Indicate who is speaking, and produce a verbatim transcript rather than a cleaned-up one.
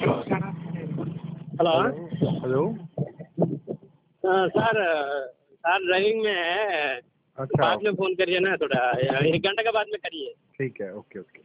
Speaker 1: Hello.
Speaker 2: Hello.
Speaker 1: Sir sir driving में है,
Speaker 2: अच्छा
Speaker 1: बाद में फ़ोन करिए ना, थोड़ा एक घंटे के बाद में करिए।
Speaker 2: ठीक है, ओके ओके।